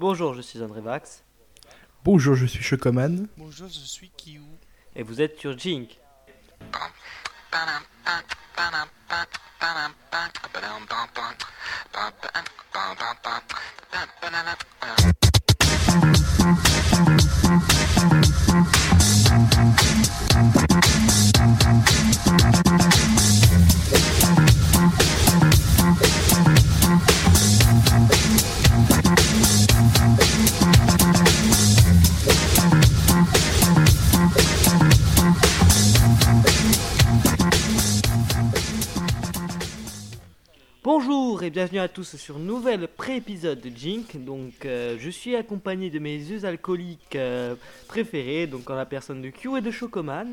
Bonjour, je suis André Vax Bonjour, je suis Chocoman. Bonjour, je suis Kiou. et vous êtes sur Jink. Bonjour et bienvenue à tous sur un nouvel pré-épisode de Jink. Donc je suis accompagné de mes yeux alcooliques préférés, donc en la personne de Q et de Chocoman.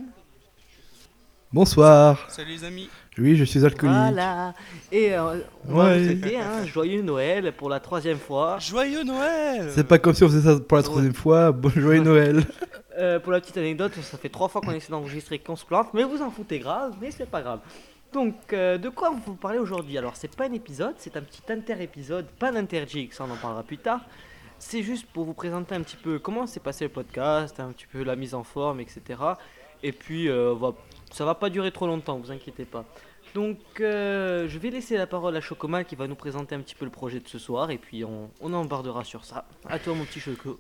Bonsoir. Salut les amis. Oui, je suis alcoolique. Voilà. Et on va Ouais. vous souhaiter un joyeux Noël pour la 3e fois. Joyeux Noël. C'est pas comme si on faisait ça pour la troisième fois. Bon joyeux Noël. Pour la petite anecdote, ça fait 3 fois qu'on essaie d'enregistrer qu'on se plante, mais vous en foutez grave, mais c'est pas grave. Donc, de quoi on va vous parler aujourd'hui? Alors, c'est pas un épisode, c'est un petit inter-épisode, pas d'inter-jig, ça on en parlera plus tard. C'est juste pour vous présenter un petit peu comment s'est passé le podcast, un petit peu la mise en forme, etc. Et puis, ça va pas durer trop longtemps, vous inquiétez pas. Donc, je vais laisser la parole à Chocoman qui va nous présenter un petit peu le projet de ce soir, et puis on embardera sur ça. À toi, mon petit Choco.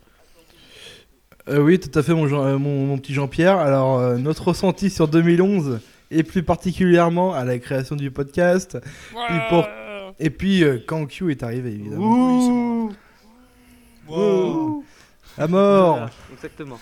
Oui, tout à fait, mon petit Jean-Pierre. Alors, notre ressenti sur 2011, et plus particulièrement à la création du podcast, et puis quand Q est arrivé, évidemment. Ouh. Wow. À mort. Voilà, exactement.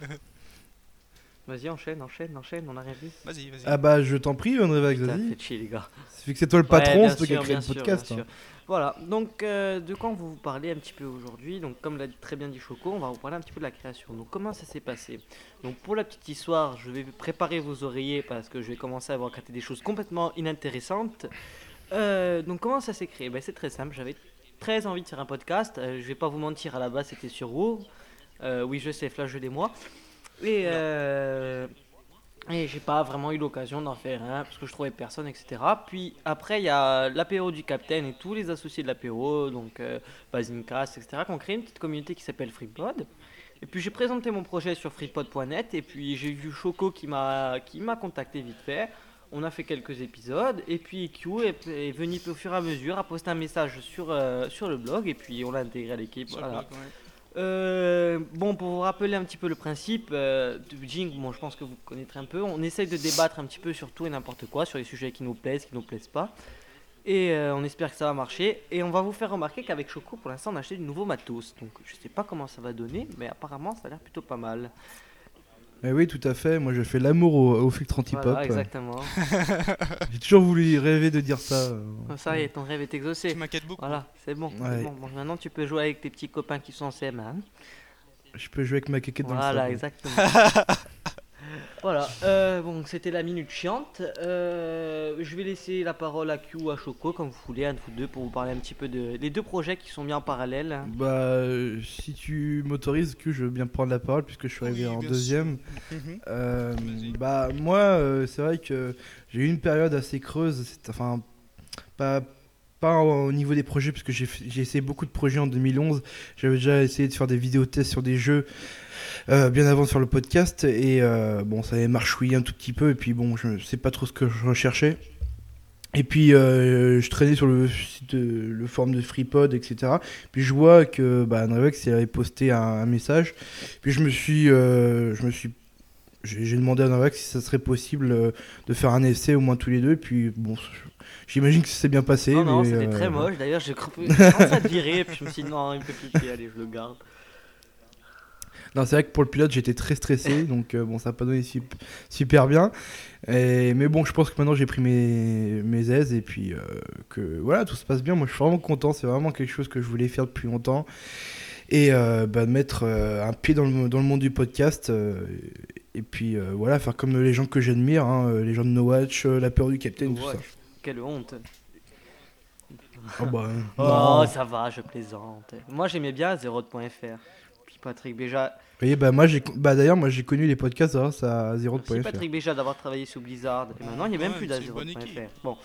Vas-y, enchaîne, on a rien vu. Vas-y. Ah bah, je t'en prie, André Vax, Putain, vas-y. faites chier, les gars. Vu que c'est toi le patron, Ouais, c'est toi qui as créé le podcast. bien sûr. Voilà, donc de quoi on va vous parler un petit peu aujourd'hui. Donc, comme l'a très bien dit Choco, on va vous parler un petit peu de la création. Donc, comment ça s'est passé? Donc, pour la petite histoire, je vais préparer vos oreillers parce que je vais commencer à vous raconter des choses complètement inintéressantes. Donc, comment ça s'est créé? C'est très simple, j'avais très envie de faire un podcast. Je vais pas vous mentir, à la base, c'était sur WoW. Oui, je sais, flagellez-moi. Et j'ai pas vraiment eu l'occasion d'en faire un parce que je trouvais personne, etc. Puis après, il y a l'apéro du Capitaine et tous les associés de l'apéro, donc Bazincast, etc., qui ont créé une petite communauté qui s'appelle FreePod. Et puis j'ai présenté mon projet sur freepod.net et puis j'ai vu Choco qui m'a contacté vite fait. On a fait quelques épisodes et puis Q est venu au fur et à mesure, a posté un message sur le blog et puis on l'a intégré à l'équipe. Sur le Voilà. blog, ouais. Bon, pour vous rappeler un petit peu le principe de Jing, bon, je pense que vous connaîtrez un peu. On essaye de débattre un petit peu sur tout et n'importe quoi, sur les sujets qui nous plaisent, qui nous plaisent pas. Et on espère que ça va marcher. Et on va vous faire remarquer qu'avec Choco, pour l'instant, on a acheté du nouveau matos. Donc, je sais pas comment ça va donner, mais apparemment, ça a l'air plutôt pas mal. Eh oui, tout à fait. Moi, je fais l'amour au filtre anti-pop. Voilà, exactement. J'ai toujours voulu rêver de dire ça. Ça y est, ton rêve est exaucé. Tu m'inquiètes beaucoup. Voilà, c'est bon. Ouais. C'est bon. Bon, maintenant, tu peux jouer avec tes petits copains qui sont en CM1. Hein. Je peux jouer avec ma quéquette dans le Voilà, sable. exactement. Voilà, bon, c'était la minute chiante. Je vais laisser la parole à Q ou à Choco, comme vous voulez, un de vous deux, pour vous parler un petit peu des deux projets qui sont mis en parallèle. Bah, si tu m'autorises, que je veux bien prendre la parole puisque je suis arrivé Oui, en bien deuxième. Mhm. Vas-y. Bah, moi, c'est vrai que j'ai eu une période assez creuse. Enfin, pas au niveau des projets, parce que j'ai essayé beaucoup de projets en 2011. J'avais déjà essayé de faire des vidéos tests sur des jeux bien avant de faire le podcast. Et bon, ça avait marchouillé un tout petit peu. Et puis bon, je sais pas trop ce que je recherchais. Et puis je traînais sur le site, le forum de FreePod, etc. Puis je vois que Andrevex il avait posté un message. Puis j'ai demandé à Andrevex si ça serait possible de faire un essai au moins tous les deux. Et puis bon, j'imagine que ça s'est bien passé. Non, mais, c'était très moche. D'ailleurs, j'ai commencé à te virer, et puis je me suis dit non, il me fait pitié, allez, je le garde. Non, c'est vrai que pour le pilote, j'étais très stressé, donc bon, ça n'a pas donné super bien. Mais bon, je pense que maintenant j'ai pris mes aises et puis que voilà, tout se passe bien. Moi, je suis vraiment content. C'est vraiment quelque chose que je voulais faire depuis longtemps. Et de mettre un pied dans le monde du podcast. Et puis voilà, faire comme les gens que j'admire, hein, les gens de No Watch, l'apéro du Capitaine, tout Ouais, ça. quelle honte. Oh bah, Oh, non. ça va, je plaisante. Moi, j'aimais bien Zeroth.fr. Puis Patrick Béja. Vous voyez, d'ailleurs, moi j'ai connu les podcasts grâce à Merci Zeroth.fr. Patrick Béja d'avoir travaillé sous Blizzard. Et maintenant, il n'y a même Ouais, plus c'est une bonne équipe. d'Azeroth.fr. Bon,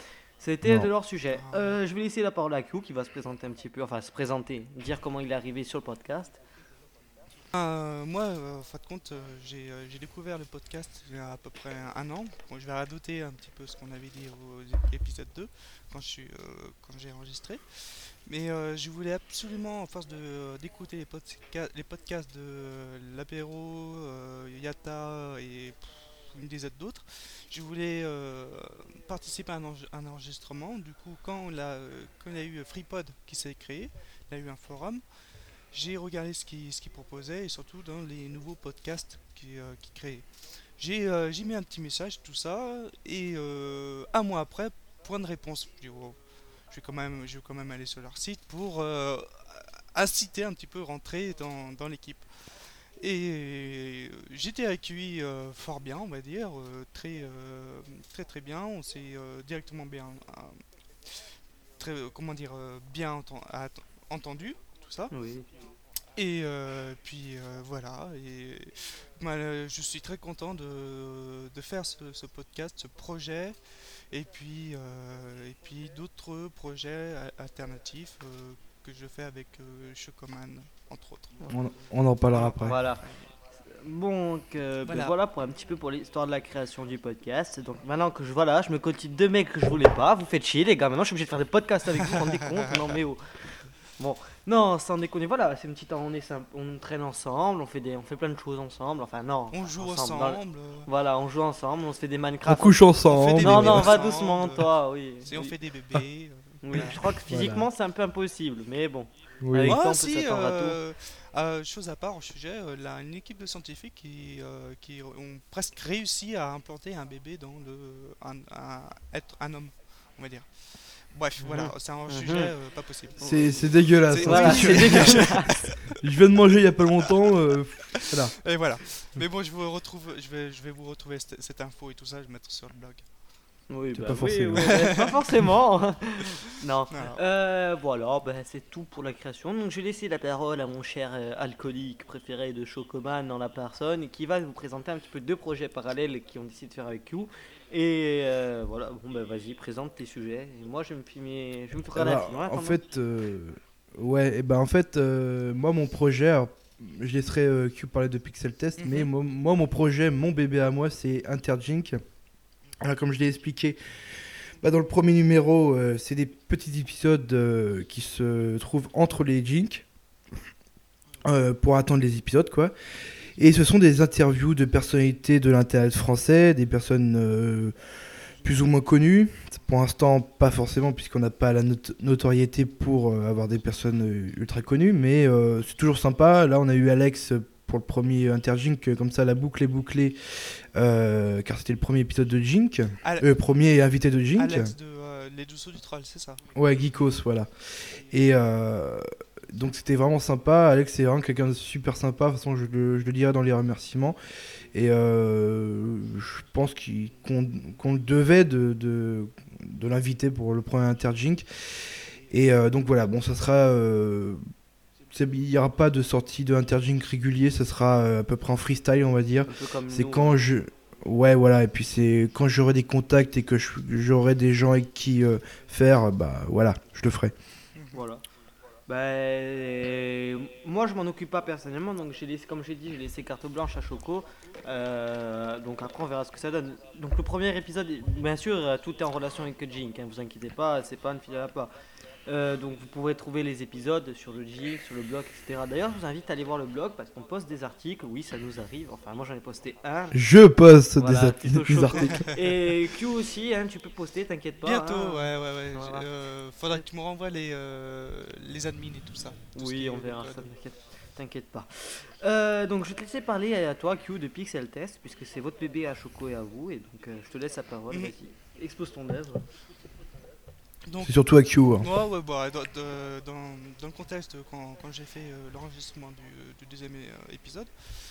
C'était de Non. leur sujet. Je vais laisser la parole à Q qui va se présenter un petit peu, enfin se présenter, dire comment il est arrivé sur le podcast. Moi, en fin de compte, j'ai découvert le podcast il y a à peu près un an. Bon, je vais radoter un petit peu ce qu'on avait dit au épisode 2 quand j'ai enregistré. Mais je voulais absolument, en force d'écouter les podcasts de l'apéro, Yata et une dizaine d'autres, je voulais participer à un enregistrement. Du coup, quand il y a eu FreePod qui s'est créé, il y a eu un forum. J'ai regardé ce qu'il proposait et surtout dans les nouveaux podcasts qu'il créait. J'ai mis un petit message, tout ça, et un mois après, point de réponse. Je dis, wow, je vais quand même aller sur leur site pour inciter un petit peu rentrer dans l'équipe. Et j'étais accueilli fort bien, on va dire, très très bien. On s'est directement bien, comment dire, bien entendu, tout ça. Oui. Et puis voilà, et je suis très content de faire ce podcast, ce projet, et puis d'autres projets alternatifs que je fais avec Chocoman, entre autres. On en On parlera en après. parle. Voilà. Donc, Voilà. voilà pour un petit peu pour l'histoire de la création du podcast. Donc maintenant que je me quotide deux mecs que je voulais pas. Vous faites chier les gars. Maintenant je suis obligé de faire des podcasts avec vous. Vous vous rendez compte? Non mais oh. Bon, non, sans déconner. Voilà, c'est une petite. On traîne ensemble. On fait plein de choses ensemble. Enfin non. On joue ensemble. ensemble, Voilà, on joue ensemble. On se fait des On Minecraft. couche on fait ensemble. des Non bébés non, va ensemble, doucement toi. Oui. on Oui. fait des bébés. Oui, Voilà. je crois que physiquement c'est un peu impossible, mais bon. Oui. Avec toi, on Moi, peut si, s'attendre à tout. chose à part au sujet, là, une équipe de scientifiques qui ont presque réussi à implanter un bébé dans être un homme, on va dire. Bref, voilà, c'est un sujet Mhm. pas possible. C'est dégueulasse. C'est- hein, Voilà, ce que c'est tu as dit. dégueulasse. Je viens de manger il y a pas longtemps. Voilà. Et voilà. Mais bon, je vais vous retrouver cette info et tout ça, je vais mettre sur le blog. Oui, C'est bah pas oui, forcément. ouais, pas forcément. Non. Voilà. Voilà, bah, c'est tout pour la création. Donc je vais laisser la parole à mon cher alcoolique préféré de Chocoman dans la personne qui va vous présenter un petit peu deux projets parallèles qui ont décidé de faire avec you. Et voilà, bon bah vas-y, présente tes sujets. Et moi je je me ferai Ah la bah, film. Hein, en attends. fait, ouais, et ben en fait, moi mon projet, alors, je laisserai Q parler de Pixel Test, mais Mhm. moi mon projet, mon bébé à moi, c'est Interjink. Alors, comme je l'ai expliqué, bah, dans le premier numéro, c'est des petits épisodes qui se trouvent entre les Jink pour attendre les épisodes, quoi. Et ce sont des interviews de personnalités de l'internet français, des personnes plus ou moins connues. Pour l'instant, pas forcément, puisqu'on n'a pas la notoriété pour avoir des personnes ultra connues, mais c'est toujours sympa. Là, on a eu Alex pour le premier Interjink, comme ça, la boucle est bouclée, car c'était le premier épisode de Jink, premier invité de Jink. Alex de Les Dessous du Troll, c'est ça. Ouais, Geekos, voilà. Et donc c'était vraiment sympa. Alex c'est vraiment quelqu'un de super sympa. De toute façon, je le dirai dans les remerciements. Et je pense qu'on le devait de l'inviter pour le premier Interjink. Et donc voilà, bon, ça sera. Il n'y aura pas de sortie de Interjink régulier, ça sera à peu près en freestyle, on va dire. Un peu comme C'est nous. quand je. Ouais, voilà, et puis c'est quand j'aurai des contacts et que j'aurai des gens avec qui faire, bah voilà, je le ferai. Voilà. Bah, moi je m'en occupe pas personnellement, donc j'ai laissé, comme j'ai dit, j'ai laissé carte blanche à Choco. Donc après on verra ce que ça donne. Donc le premier épisode, bien sûr, tout est en relation avec Jink, hein, vous inquiétez pas, c'est pas une fille à pas. Donc vous pourrez trouver les épisodes sur le Jink, sur le blog, etc. D'ailleurs, je vous invite à aller voir le blog parce qu'on poste des articles. Oui, ça nous arrive. Enfin, moi j'en ai posté un. Je poste Voilà, plutôt des Choco. articles. Et Q aussi, hein, tu peux poster, t'inquiète pas. Bientôt, hein. ouais. Voilà. Faudra que tu me renvoies les admins et tout ça. Tout ce qui Oui, est on verra code. ça, t'inquiète pas. Donc je vais te laisser parler à toi, Q, de Pixel Test, puisque c'est votre bébé à Choco et à vous, et donc je te laisse la parole, Mhm. vas-y, expose ton œuvre. Donc, C'est surtout à Q. Hein. ouais, bah, dans le contexte, quand j'ai fait l'enregistrement du deuxième épisode,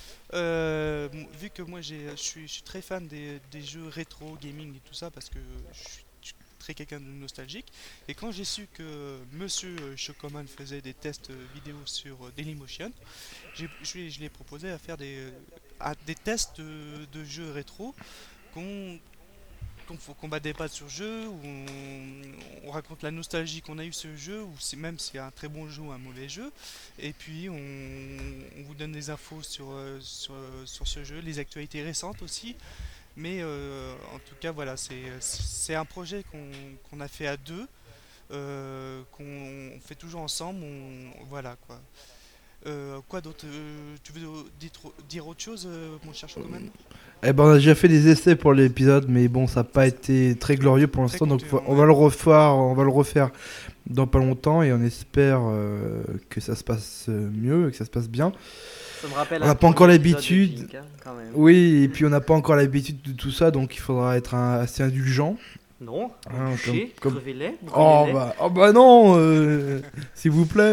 vu que moi je suis très fan des jeux rétro, gaming et tout ça, parce que je suis très quelqu'un de nostalgique, et quand j'ai su que Monsieur Chocoman faisait des tests vidéo sur Dailymotion, je lui ai proposé à faire des tests de jeux rétro qu'on qu'on va débattre sur le jeu, où on raconte la nostalgie qu'on a eu ce jeu, ou même s'il y a un très bon jeu ou un mauvais jeu. Et puis on vous donne des infos sur ce jeu, les actualités récentes aussi. Mais en tout cas, voilà, c'est un projet qu'on a fait à deux, qu'on fait toujours ensemble. Voilà quoi. Quoi d'autre tu veux dire autre chose, mon cher Chocoman? Eh ben, on a déjà fait des essais pour l'épisode, mais bon, ça n'a pas été très glorieux pour Très l'instant, donc concluant, on va ouais. le refaire dans pas longtemps et on espère que ça se passe mieux, que ça se passe bien. Ça me rappelle On n'a un pas encore premier épisode de l'habitude. Pink, hein, quand même. Oui, et puis on n'a pas encore l'habitude de tout ça, donc il faudra être assez indulgent. Non, Ah, boucher, comme- crevez-les, Oh brûlez-les. bah non, s'il vous plaît.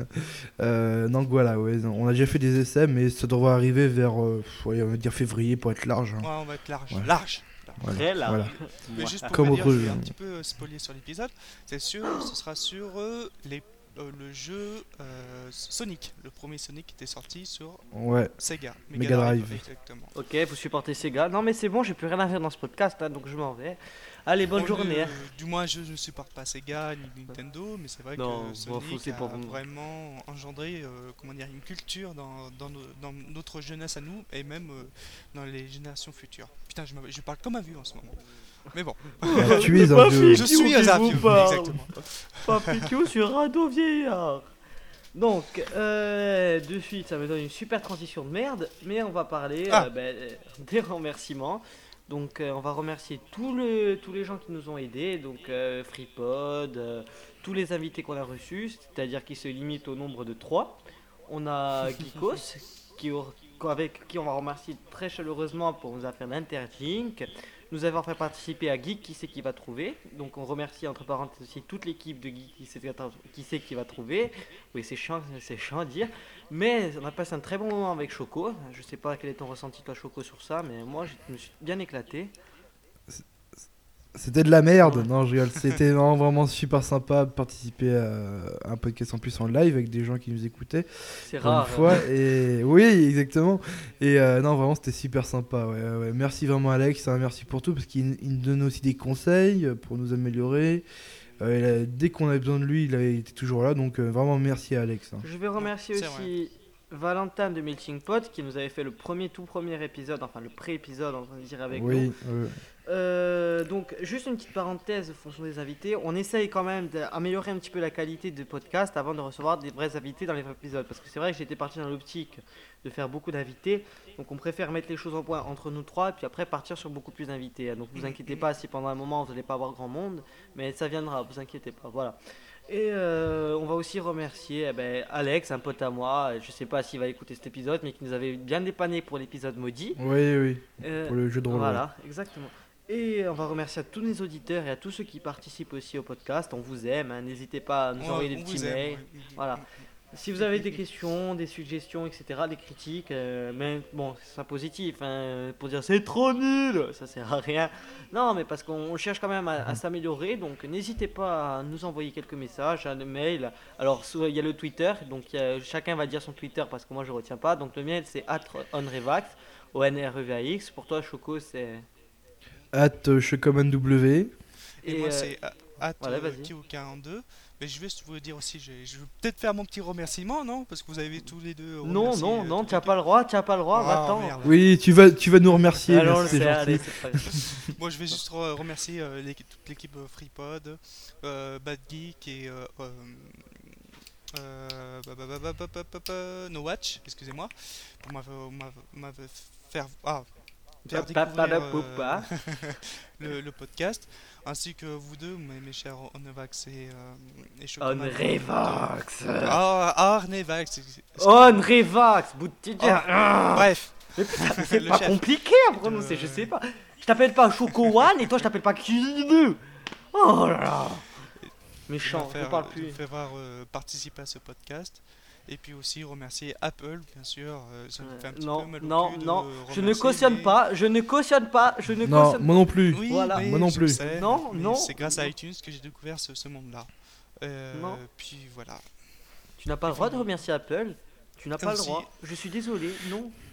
Donc voilà, ouais, on a déjà fait des essais, mais ça devrait arriver vers, ouais, on va dire février pour être large. Hein. Ouais, on va être large. Ouais. Large. Voilà, Très large. voilà. Mais juste pour Comme vous dire, autre je vais jeu. un petit peu spoiler sur l'épisode. Ce sera sur le jeu Sonic, le premier Sonic qui était sorti sur Ouais, Sega Mega Drive. Exactement. Ok, vous supportez Sega. Non mais c'est bon, j'ai plus rien à faire dans ce podcast, hein, donc je m'en vais. Allez, bonne journée. Hein. Du moins, je ne supporte pas Sega ni Nintendo, mais c'est vrai Non, que m'en fous, Sonic c'est a pour- vraiment engendré comment dire, une culture dans notre jeunesse à nous et même dans les générations futures. Putain, je parle comme un vieux en ce moment. Mais bon, Bah, tu es un vieux. je suis un vieux, exactement. Papicou sur Radeau Vieillard. Donc, de suite, ça me donne une super transition de merde, mais on va parler des remerciements. Donc, on va remercier tous les gens qui nous ont aidés, donc FreePod, tous les invités qu'on a reçus, c'est-à-dire qui se limitent au nombre de 3. On a Geekos, avec qui on va remercier très chaleureusement pour nous avoir fait l'interlink. Nous avons fait participer à Geek, qui c'est qui va trouver. Donc on remercie entre parenthèses aussi toute l'équipe de Geek, qui c'est qui va trouver. Oui, c'est chiant à dire. Mais on a passé un très bon moment avec Choco. Je sais pas quel est ton ressenti toi Choco sur ça, mais moi je me suis bien éclaté. C'était de la merde. Ouais. Non, je rigole. C'était vraiment super sympa de participer à un podcast en plus en live avec des gens qui nous écoutaient. C'est Pour une rare. fois. Et oui, exactement. Et non, vraiment, c'était super sympa. Ouais. Merci vraiment, Alex. Hein, merci pour tout parce qu'il nous donne aussi des conseils pour nous améliorer. Dès qu'on avait besoin de lui, il était toujours là. Donc, vraiment, merci à Alex. Hein. Je vais remercier C'est aussi Valentin de Melting Pot qui nous avait fait le tout premier épisode, enfin le pré-épisode, on va dire avec nous. Oui, Donc, juste une petite parenthèse en fonction des invités. On essaye quand même d'améliorer un petit peu la qualité de podcast avant de recevoir des vrais invités dans les vrais épisodes. Parce que c'est vrai que j'étais parti dans l'optique de faire beaucoup d'invités. Donc, on préfère mettre les choses en point entre nous trois et puis après partir sur beaucoup plus d'invités. Donc, vous inquiétez pas si pendant un moment vous n'allez pas avoir grand monde. Mais ça viendra, vous inquiétez pas. Voilà. Et on va aussi remercier Alex, un pote à moi. Je sais pas s'il va écouter cet épisode, mais qui nous avait bien dépanné pour l'épisode maudit. oui. Euh, Pour le jeu de rôle. Voilà, exactement. Et on va remercier à tous les auditeurs et à tous ceux qui participent aussi au podcast. On vous aime, hein. N'hésitez pas à nous envoyer des On petits vous aime, mails. ouais. Voilà. Si vous avez des questions, des suggestions, etc., des critiques, mais bon, c'est ça positif, hein, pour dire c'est trop nul, ça sert à rien. Non, mais parce qu'on cherche quand même à s'améliorer, donc n'hésitez pas à nous envoyer quelques messages, un mail. Alors, il y a le Twitter, donc chacun va dire son Twitter parce que moi je retiens pas. Donc le mien c'est @onrevax, ONREVAX. Pour toi, Choco, c'est. @checomanw. Et moi, c'est voilà, vas-y. Kio42. Mais je vais vous dire aussi, je vais peut-être faire mon petit remerciement, non? Parce que vous avez tous les deux Non, remercié, non, toute tu n'as pas le droit, Ah, va-t'en. merde. Oui, tu vas nous remercier. Alors, merci, c'est gentil. allez, c'est pas grave. Moi, je vais juste remercier toute l'équipe FreePod, Bad Geek et No Watch, excusez-moi, pour m'avoir faire découvrir le podcast, ainsi que vous deux, mes chers Onrevax et Chocoman. Onrevax. Arnevax. Onrevax, bout de tigre. Bref, Mais putain, c'est Le pas chef. compliqué à prononcer, je sais pas. Je t'appelle pas Choco One et toi je t'appelle pas Kibu. Oh là là. Méchant, je parle plus. faire participer à ce podcast. Et puis aussi remercier Apple, bien sûr. Ça me fait un petit Non, peu mal au non, cul de non, je ne remercier, cautionne mais- pas, je ne cautionne pas, je ne Non, cautionne moi non plus. Oui, Voilà. mais Moi non je plus. sais, Non, mais non. c'est grâce à iTunes que j'ai découvert ce monde-là. Non. Puis voilà. Tu n'as pas le droit de remercier Apple. Tu n'as pas le aussi- droit. Je suis désolé, non.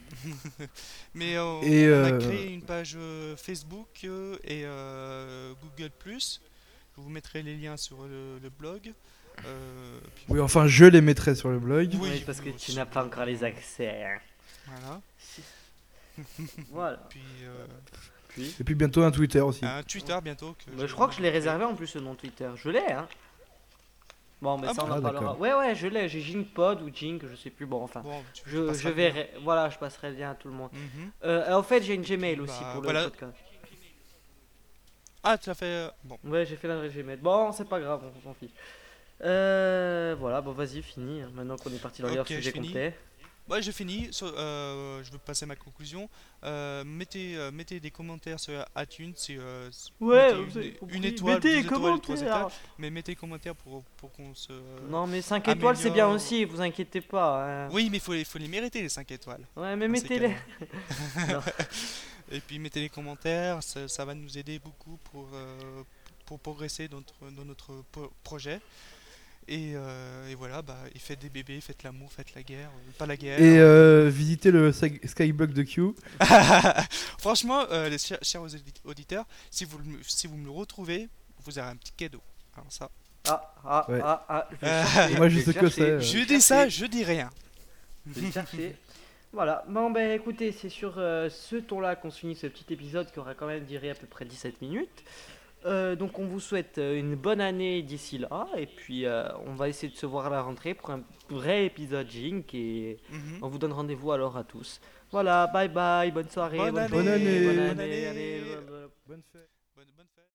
Mais Et on a créé une page Facebook et Google+. Je vous mettrai les liens sur le blog. Puis oui, enfin, je les mettrai sur le blog. Oui, Oui, parce que vous tu aussi, n'as pas oui, encore les oui. accès, hein. Voilà. Voilà. Puis Puis, Et puis bientôt un Twitter aussi. un Twitter bientôt que je crois que je l'ai réservé en plus le nom Twitter. Je l'ai, hein. Bon, mais Ah ça on bon en Ah, parlera. d'accord. Ouais, je l'ai. J'ai Jinkpod ou Jink, je sais plus. Bon, enfin, Bon, tu je passeras le verrai. Voilà, je passerai le lien à tout le monde. lien. Mhm. En fait, j'ai une Et puis, Gmail aussi bah, pour le voilà. podcast. Ah, tu as fait. Bon. Ouais, j'ai fait l'adresse Gmail. Bon, c'est pas grave, on s'en fiche. Voilà, bon, vas-y, fini. Maintenant qu'on est parti dans les Ok, je hors-sujets finis. complets. Ouais, j'ai fini. Je veux passer à ma conclusion. Mettez des commentaires sur iTunes. Ouais, Mettez vous avez compris. une étoile, Mettez 2 les étoiles, 3 commentaires. étoiles. Mais mettez des commentaires pour qu'on se. Non, mais 5 étoiles, c'est bien améliore. aussi, vous inquiétez pas, hein. Oui, mais faut les mériter, les 5 étoiles. Ouais, mais Dans ces mettez-les. cas-là. Non. Et puis mettez les commentaires, ça va nous aider beaucoup pour progresser dans notre projet. Et voilà, bah, et faites des bébés, faites l'amour, faites la guerre, pas la guerre. Et visitez le Skyblock de Q. Franchement, les chers auditeurs, si vous me le retrouvez, vous aurez un petit cadeau. Alors ça, Ouais. Je vais le chercher, Moi, je vais sais le que chercher, c'est, je vais dis le ça, chercher, je dis rien. je vais le chercher. Voilà, bon ben écoutez, c'est sur ce ton-là qu'on se finit ce petit épisode qui aura quand même duré à peu près 17 minutes. Donc on vous souhaite une bonne année d'ici là, et puis on va essayer de se voir à la rentrée pour un vrai épisode Jink, et Mhm. on vous donne rendez-vous alors à tous. Voilà, bye bye, bonne soirée, Bonne bonne année, journée, bonne bonne année, année. allez, Bonne fête. Bonne fête.